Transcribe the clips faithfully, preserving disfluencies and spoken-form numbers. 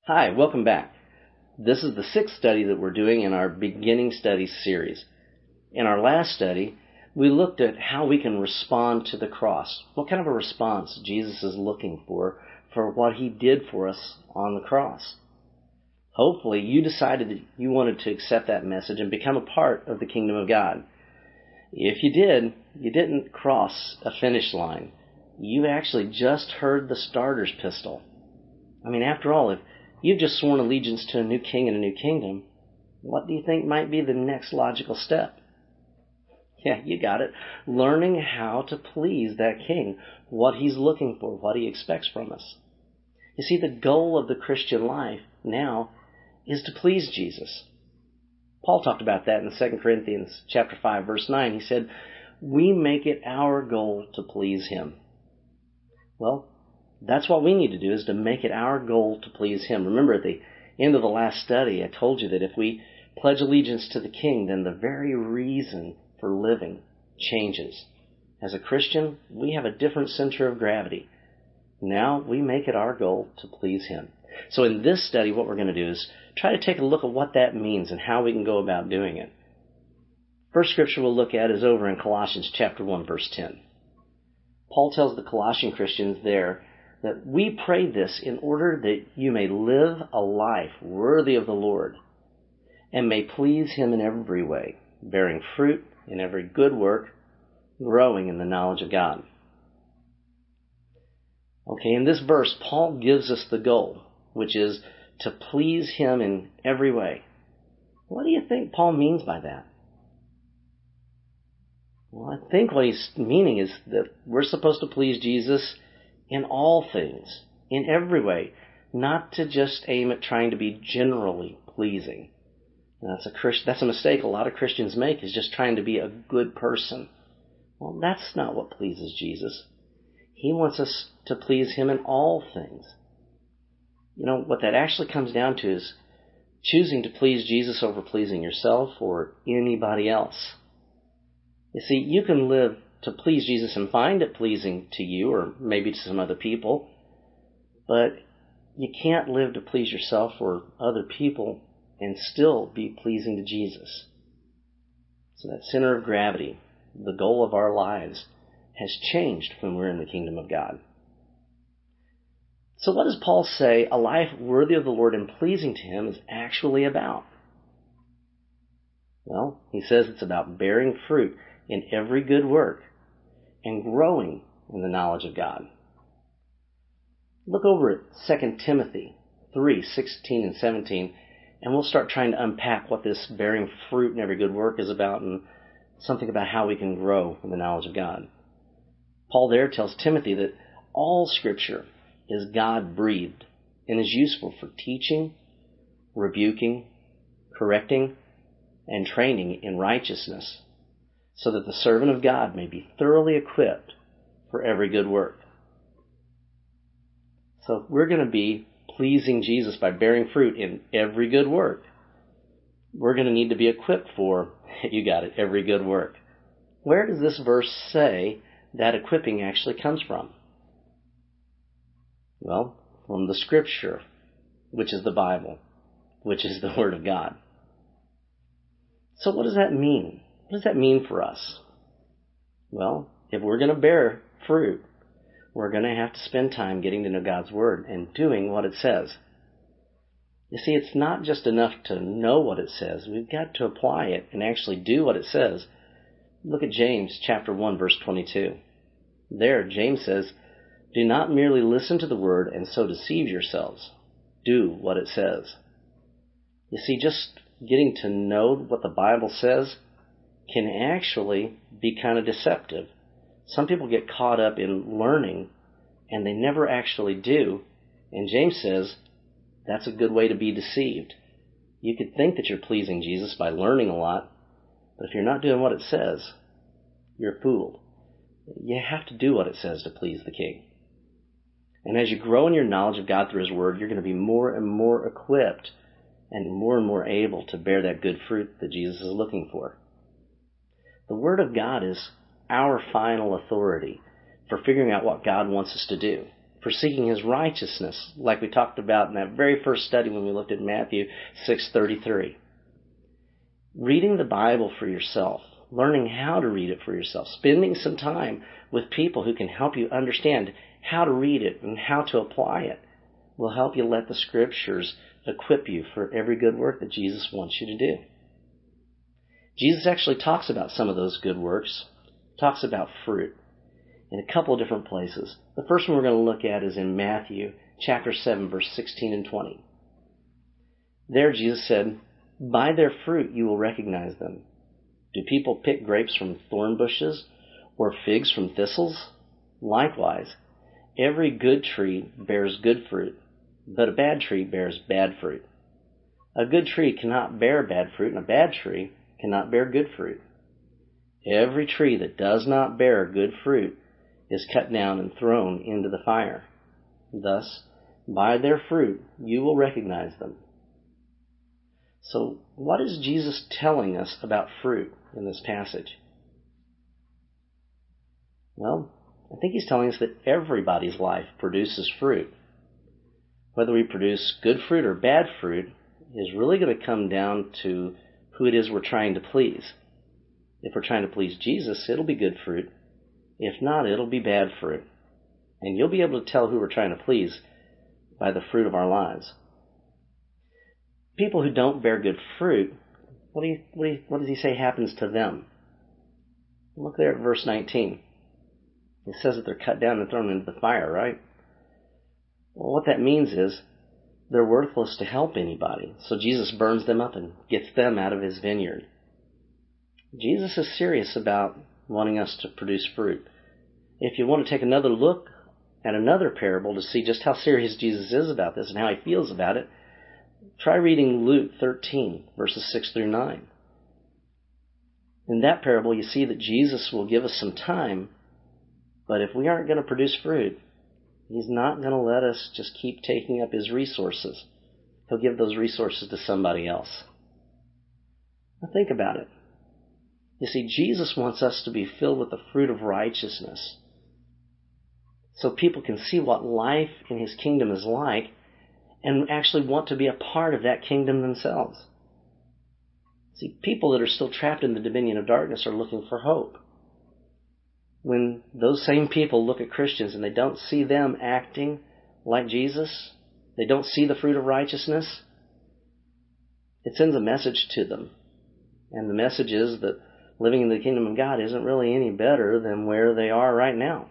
Hi, welcome back. This is the sixth study that we're doing in our Beginning Studies series. In our last study, we looked at how we can respond to the cross. What kind of a response Jesus is looking for for what he did for us on the cross. Hopefully, you decided that you wanted to accept that message and become a part of the kingdom of God. If you did, you didn't cross a finish line. You actually just heard the starter's pistol. I mean, after all, if you've just sworn allegiance to a new king and a new kingdom, what do you think might be the next logical step? Yeah, you got it. Learning how to please that king, what he's looking for, what he expects from us. You see, the goal of the Christian life now is to please Jesus. Paul talked about that in Second Corinthians chapter five, verse nine. He said, we make it our goal to please him. Well, that's what we need to do, is to make it our goal to please him. Remember, at the end of the last study, I told you that if we pledge allegiance to the king, then the very reason for living changes. As a Christian, we have a different center of gravity. Now we make it our goal to please him. So in this study, what we're going to do is try to take a look at what that means and how we can go about doing it. First scripture we'll look at is over in Colossians chapter one, verse ten. Paul tells the Colossian Christians there that we pray this in order that you may live a life worthy of the Lord and may please him in every way, bearing fruit in every good work, growing in the knowledge of God. Okay, in this verse, Paul gives us the goal, which is to please him in every way. What do you think Paul means by that? Well, I think what he's meaning is that we're supposed to please Jesus in all things, in every way, not to just aim at trying to be generally pleasing. And that's a Christ, that's a mistake a lot of Christians make, is just trying to be a good person. Well, that's not what pleases Jesus. He wants us to please him in all things. You know, what that actually comes down to is choosing to please Jesus over pleasing yourself or anybody else. You see, you can live to please Jesus and find it pleasing to you or maybe to some other people, but you can't live to please yourself or other people and still be pleasing to Jesus. So that center of gravity, the goal of our lives, has changed when we're in the kingdom of God. So what does Paul say a life worthy of the Lord and pleasing to him is actually about? Well, he says it's about bearing fruit in every good work and growing in the knowledge of God. Look over at Second Timothy three, sixteen and seventeen, and we'll start trying to unpack what this bearing fruit in every good work is about and something about how we can grow in the knowledge of God. Paul there tells Timothy that all Scripture is God-breathed and is useful for teaching, rebuking, correcting, and training in righteousness, so that the servant of God may be thoroughly equipped for every good work. So we're going to be pleasing Jesus by bearing fruit in every good work. We're going to need to be equipped for, you got it, every good work. Where does this verse say that equipping actually comes from? Well, from the Scripture, which is the Bible, which is the Word of God. So what does that mean? What does that mean for us? Well, if we're going to bear fruit, we're going to have to spend time getting to know God's Word and doing what it says. You see, it's not just enough to know what it says. We've got to apply it and actually do what it says. Look at James chapter one, verse twenty-two. There, James says, do not merely listen to the Word and so deceive yourselves. Do what it says. You see, just getting to know what the Bible says can actually be kind of deceptive. Some people get caught up in learning and they never actually do. And James says that's a good way to be deceived. You could think that you're pleasing Jesus by learning a lot, but if you're not doing what it says, you're fooled. You have to do what it says to please the King. And as you grow in your knowledge of God through His Word, you're going to be more and more equipped and more and more able to bear that good fruit that Jesus is looking for. The Word of God is our final authority for figuring out what God wants us to do. for seeking His righteousness, like we talked about in that very first study when we looked at Matthew six thirty-three. Reading the Bible for yourself, learning how to read it for yourself, spending some time with people who can help you understand how to read it and how to apply it will help you let the Scriptures equip you for every good work that Jesus wants you to do. Jesus actually talks about some of those good works, talks about fruit in a couple of different places. The first one we're going to look at is in Matthew chapter seven, verse sixteen and twenty. There Jesus said, "By their fruit you will recognize them. Do people pick grapes from thorn bushes or figs from thistles? Likewise, every good tree bears good fruit, but a bad tree bears bad fruit. A good tree cannot bear bad fruit, and a bad tree cannot bear good fruit. Every tree that does not bear good fruit is cut down and thrown into the fire. Thus, by their fruit you will recognize them." So, what is Jesus telling us about fruit in this passage? Well, I think He's telling us that everybody's life produces fruit. Whether we produce good fruit or bad fruit is really going to come down to who it is we're trying to please. If we're trying to please Jesus, it'll be good fruit. If not, it'll be bad fruit. And you'll be able to tell who we're trying to please by the fruit of our lives. People who don't bear good fruit, what, do you, what, do you, what does He say happens to them? Look there at verse nineteen. It says that they're cut down and thrown into the fire, right? Well, what that means is they're worthless to help anybody. So Jesus burns them up and gets them out of His vineyard. Jesus is serious about wanting us to produce fruit. If you want to take another look at another parable to see just how serious Jesus is about this and how He feels about it, try reading Luke thirteen, verses six through nine. In that parable, you see that Jesus will give us some time, but if we aren't going to produce fruit, He's not going to let us just keep taking up His resources. He'll give those resources to somebody else. Now think about it. You see, Jesus wants us to be filled with the fruit of righteousness so people can see what life in His kingdom is like and actually want to be a part of that kingdom themselves. See, people that are still trapped in the dominion of darkness are looking for hope. When those same people look at Christians and they don't see them acting like Jesus, they don't see the fruit of righteousness, it sends a message to them. And the message is that living in the kingdom of God isn't really any better than where they are right now.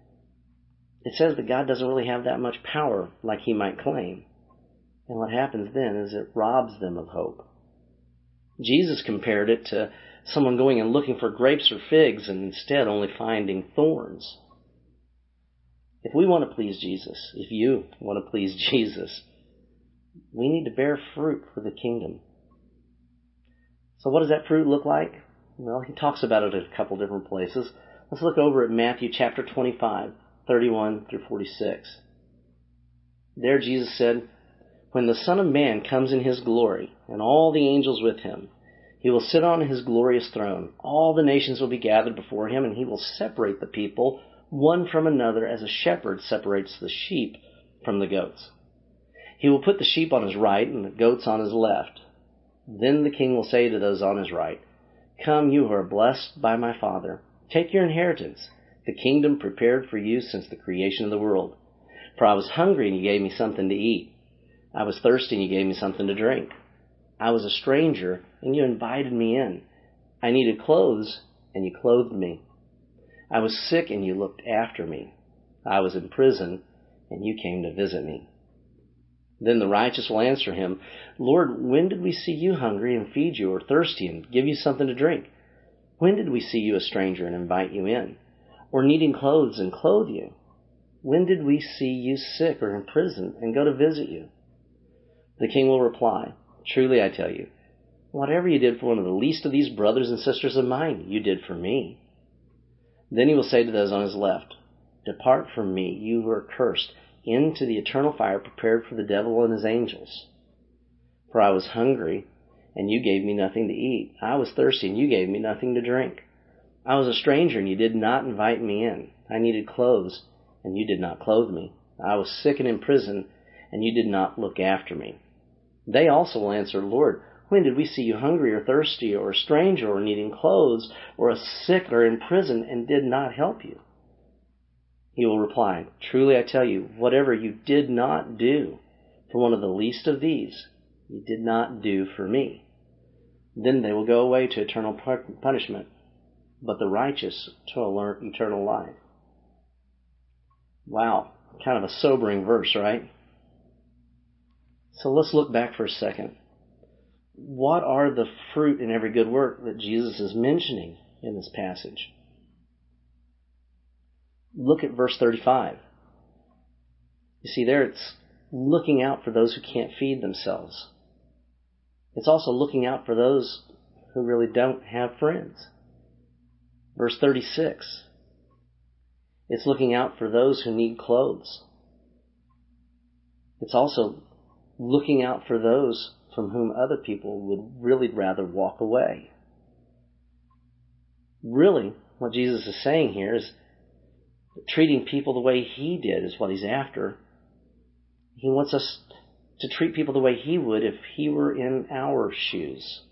It says that God doesn't really have that much power like He might claim. And what happens then is it robs them of hope. Jesus compared it to someone going and looking for grapes or figs and instead only finding thorns. If we want to please Jesus, if you want to please Jesus, we need to bear fruit for the kingdom. So what does that fruit look like? Well, He talks about it at a couple different places. Let's look over at Matthew chapter twenty-five, thirty-one through forty-six. There Jesus said, "When the Son of Man comes in His glory, and all the angels with Him, He will sit on His glorious throne. All the nations will be gathered before Him, and He will separate the people one from another as a shepherd separates the sheep from the goats. He will put the sheep on His right and the goats on His left. Then the King will say to those on His right, 'Come, you who are blessed by my Father. Take your inheritance, the kingdom prepared for you since the creation of the world. For I was hungry, and you gave me something to eat. I was thirsty, and you gave me something to drink. I was a stranger, and you invited me in. I needed clothes, and you clothed me. I was sick, and you looked after me. I was in prison, and you came to visit me.' Then the righteous will answer Him, 'Lord, when did we see you hungry and feed you, or thirsty and give you something to drink? When did we see you a stranger and invite you in, or needing clothes and clothe you? When did we see you sick or in prison and go to visit you?' The King will reply, 'Truly I tell you, whatever you did for one of the least of these brothers and sisters of mine, you did for me.' Then He will say to those on His left, 'Depart from me, you who are cursed, into the eternal fire prepared for the devil and his angels. For I was hungry, and you gave me nothing to eat. I was thirsty, and you gave me nothing to drink. I was a stranger, and you did not invite me in. I needed clothes, and you did not clothe me. I was sick and in prison, and you did not look after me. They also will answer, Lord, when did we see you hungry or thirsty or a stranger or needing clothes or a sick or in prison and did not help you? He will reply, truly I tell you, whatever you did not do for one of the least of these, you did not do for me. Then they will go away to eternal punishment, but the righteous to eternal life. Wow, kind of a sobering verse, right? So let's look back for a second. What are the fruit in every good work that Jesus is mentioning in this passage? Look at verse thirty-five. You see there it's looking out for those who can't feed themselves. It's also looking out for those who really don't have friends. Verse thirty-six. It's looking out for those who need clothes. It's also looking out for those from whom other people would really rather walk away. Really, what Jesus is saying here is treating people the way He did is what He's after. He wants us to treat people the way He would if He were in our shoes.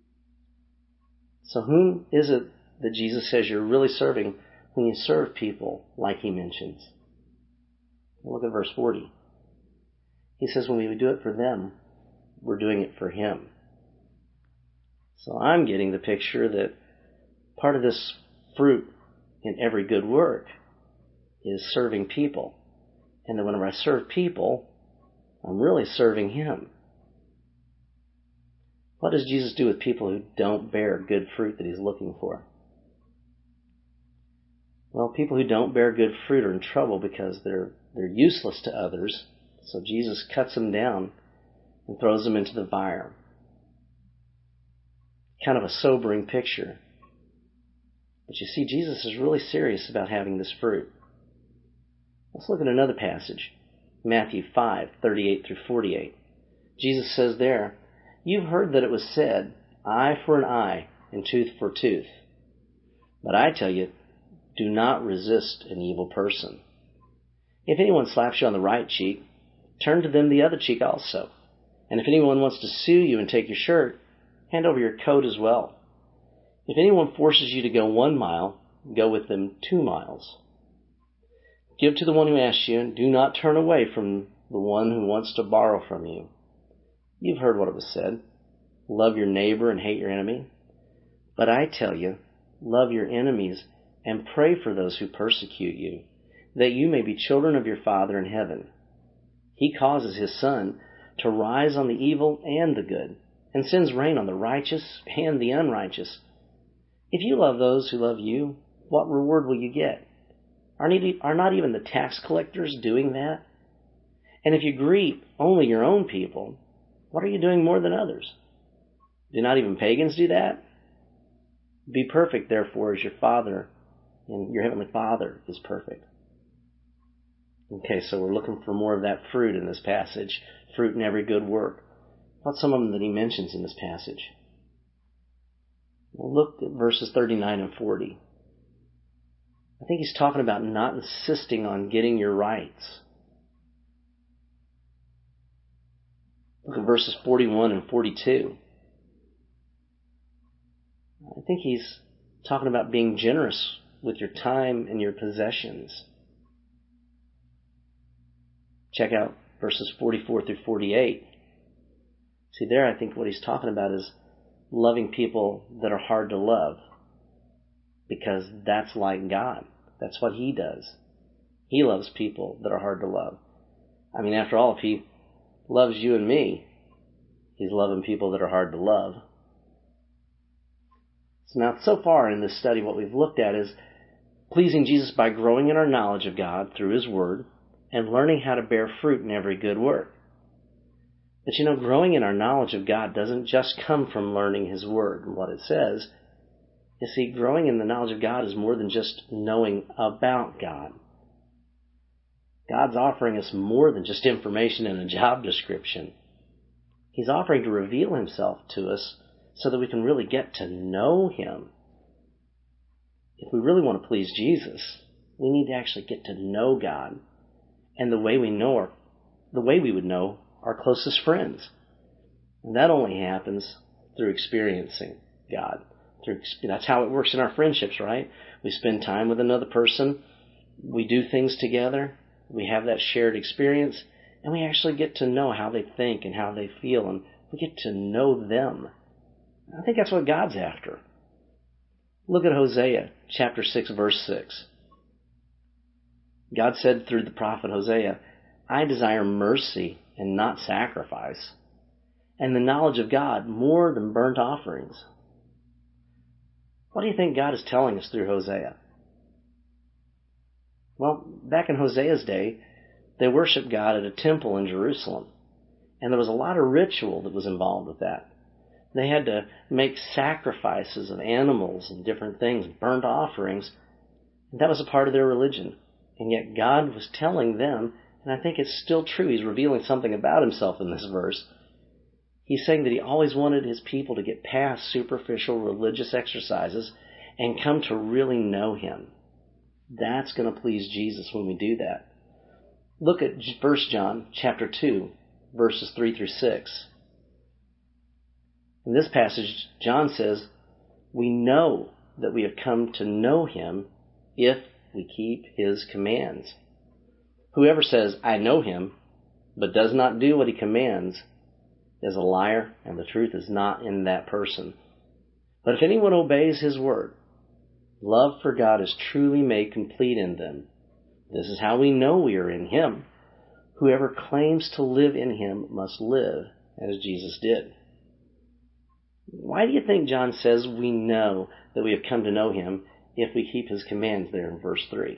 So whom is it that Jesus says you're really serving when you serve people like He mentions? Look at verse forty. He says when we do it for them, we're doing it for Him. So I'm getting the picture that part of this fruit in every good work is serving people. And that whenever I serve people, I'm really serving Him. What does Jesus do with people who don't bear good fruit that He's looking for? Well, people who don't bear good fruit are in trouble because they're they're useless to others. So Jesus cuts them down and throws them into the fire. Kind of a sobering picture. But you see, Jesus is really serious about having this fruit. Let's look at another passage. Matthew five, thirty-eight through forty-eight. Jesus says there, you've heard that it was said, eye for an eye and tooth for tooth. But I tell you, do not resist an evil person. If anyone slaps you on the right cheek, turn to them the other cheek also. And if anyone wants to sue you and take your shirt, hand over your coat as well. If anyone forces you to go one mile, go with them two miles. Give to the one who asks you, and do not turn away from the one who wants to borrow from you. You've heard what it was said, love your neighbor and hate your enemy. But I tell you, love your enemies and pray for those who persecute you, that you may be children of your Father in heaven. He causes His sun to rise on the evil and the good, and sends rain on the righteous and the unrighteous. If you love those who love you, what reward will you get? Are not even the tax collectors doing that? And if you greet only your own people, what are you doing more than others? Do not even pagans do that? Be perfect, therefore, as your Father and your Heavenly Father is perfect. Okay, so we're looking for more of that fruit in this passage. Fruit in every good work. What's some of them that He mentions in this passage? Well, look at verses thirty-nine and forty. I think He's talking about not insisting on getting your rights. Look at verses forty-one and forty-two. I think He's talking about being generous with your time and your possessions. Check out verses forty-four through forty-eight. See there, I think what He's talking about is loving people that are hard to love. Because that's like God. That's what He does. He loves people that are hard to love. I mean, after all, if He loves you and me, He's loving people that are hard to love. So now, so far in this study, what we've looked at is pleasing Jesus by growing in our knowledge of God through His Word and learning how to bear fruit in every good work. But you know, growing in our knowledge of God doesn't just come from learning His Word and what it says. You see, growing in the knowledge of God is more than just knowing about God. God's offering us more than just information and a job description. He's offering to reveal Himself to us so that we can really get to know Him. If we really want to please Jesus, we need to actually get to know God and the way we know our, the way we would know our closest friends. And that only happens through experiencing God. Through, that's how it works in our friendships, right? We spend time with another person, we do things together, we have that shared experience, and we actually get to know how they think and how they feel, and we get to know them. I think that's what God's after. Look at Hosea chapter six, verse six. God said through the prophet Hosea, I desire mercy and not sacrifice, and the knowledge of God more than burnt offerings. What do you think God is telling us through Hosea? Well, back in Hosea's day, they worshiped God at a temple in Jerusalem, and there was a lot of ritual that was involved with that. They had to make sacrifices of animals and different things, burnt offerings, and that was a part of their religion. And yet God was telling them, and I think it's still true, He's revealing something about Himself in this verse. He's saying that He always wanted His people to get past superficial religious exercises and come to really know Him. That's going to please Jesus when we do that. Look at First John chapter two, verses three through six. In this passage, John says, we know that we have come to know Him if we keep His commands. Whoever says, I know Him, but does not do what He commands, is a liar, and the truth is not in that person. But if anyone obeys His word, love for God is truly made complete in them. This is how we know we are in Him. Whoever claims to live in Him must live as Jesus did. Why do you think John says we know that we have come to know Him if we keep His commands there in verse three?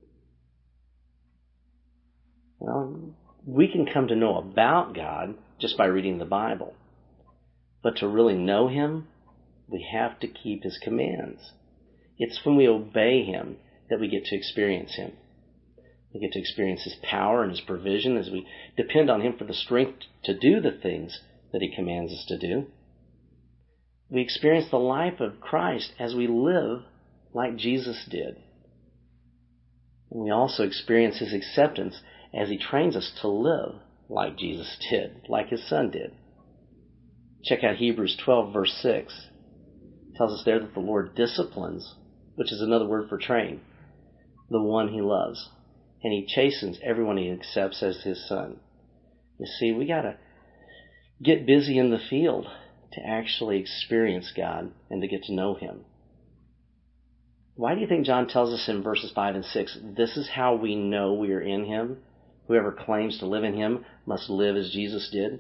Well, we can come to know about God just by reading the Bible. But to really know Him, we have to keep His commands. It's when we obey Him that we get to experience Him. We get to experience His power and His provision as we depend on Him for the strength to do the things that He commands us to do. We experience the life of Christ as we live like Jesus did. And we also experience His acceptance as He trains us to live like Jesus did, like His Son did. Check out Hebrews twelve, verse six. It tells us there that the Lord disciplines, which is another word for train, the one He loves. And He chastens everyone He accepts as His Son. You see, we got to get busy in the field to actually experience God and to get to know Him. Why do you think John tells us in verses five and six, this is how we know we are in Him? Whoever claims to live in Him must live as Jesus did.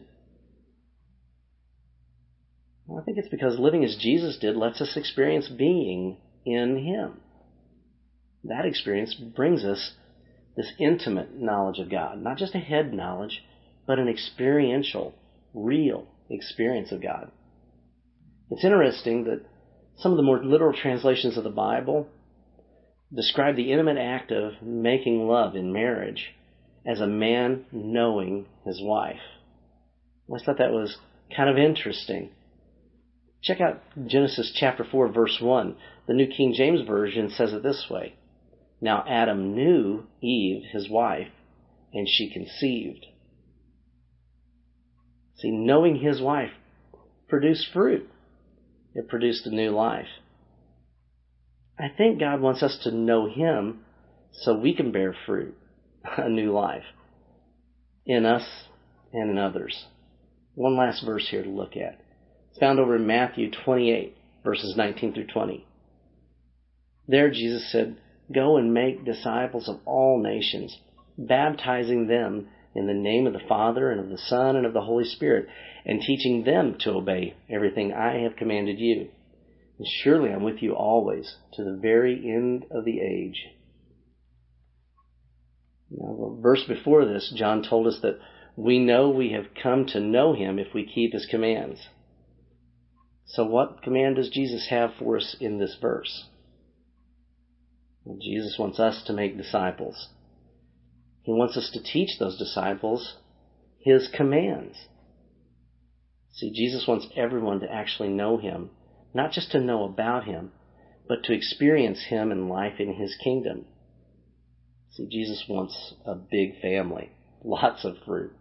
Well, I think it's because living as Jesus did lets us experience being in Him. That experience brings us this intimate knowledge of God. Not just a head knowledge, but an experiential, real experience of God. It's interesting that some of the more literal translations of the Bible describe the intimate act of making love in marriage as a man knowing his wife. I thought that was kind of interesting. Check out Genesis chapter four, verse one. The New King James Version says it this way. Now Adam knew Eve, his wife, and she conceived. See, knowing his wife produced fruit. It produced a new life. I think God wants us to know Him so we can bear fruit, a new life, in us and in others. One last verse here to look at. It's found over in Matthew twenty-eight, verses nineteen through twenty. There Jesus said, Go and make disciples of all nations, baptizing them in the name of the Father and of the Son and of the Holy Spirit, and teaching them to obey everything I have commanded you. And surely I'm with you always, to the very end of the age. Now, the verse before this, John told us that we know we have come to know Him if we keep His commands. So what command does Jesus have for us in this verse? Well, Jesus wants us to make disciples. He wants us to teach those disciples His commands. See, Jesus wants everyone to actually know Him, not just to know about Him, but to experience Him and life in His kingdom. See, See, Jesus wants a big family, lots of fruit.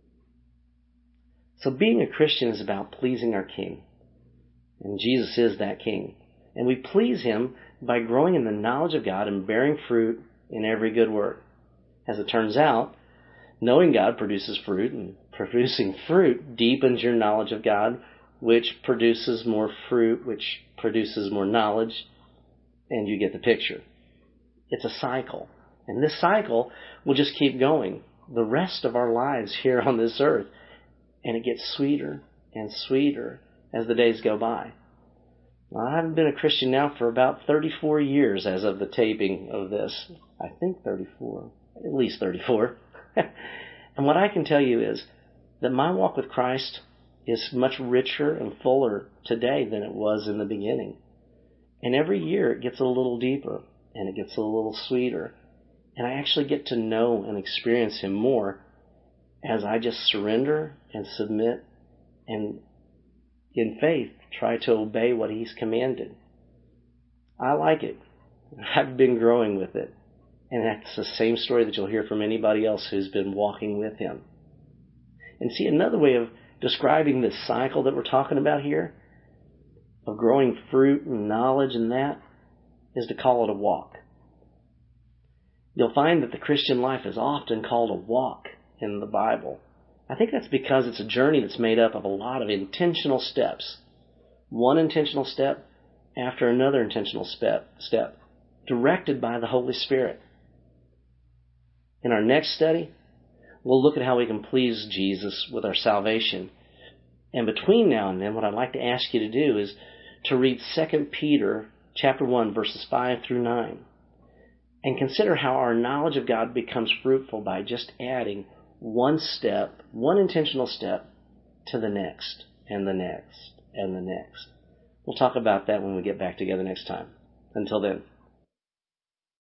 So being a Christian is about pleasing our King. And Jesus is that King. And we please Him by growing in the knowledge of God and bearing fruit in every good work. As it turns out, knowing God produces fruit, and producing fruit deepens your knowledge of God, which produces more fruit, which produces more knowledge, and you get the picture. It's a cycle. And this cycle will just keep going the rest of our lives here on this earth. And it gets sweeter and sweeter as the days go by. Well, I haven't been a Christian now for about thirty-four years as of the taping of this. I think thirty-four, at least thirty-four. And what I can tell you is that my walk with Christ is much richer and fuller today than it was in the beginning. And every year it gets a little deeper and it gets a little sweeter. And I actually get to know and experience Him more as I just surrender and submit and in faith try to obey what He's commanded. I like it. I've been growing with it. And that's the same story that you'll hear from anybody else who's been walking with Him. And see, another way of describing this cycle that we're talking about here, of growing fruit and knowledge and that, is to call it a walk. You'll find that the Christian life is often called a walk in the Bible. I think that's because it's a journey that's made up of a lot of intentional steps. One intentional step after another intentional step, step directed by the Holy Spirit. In our next study, we'll look at how we can please Jesus with our salvation. And between now and then, what I'd like to ask you to do is to read Second Peter chapter one, verses five through nine. And consider how our knowledge of God becomes fruitful by just adding one step, one intentional step, to the next, and the next, and the next. We'll talk about that when we get back together next time. Until then.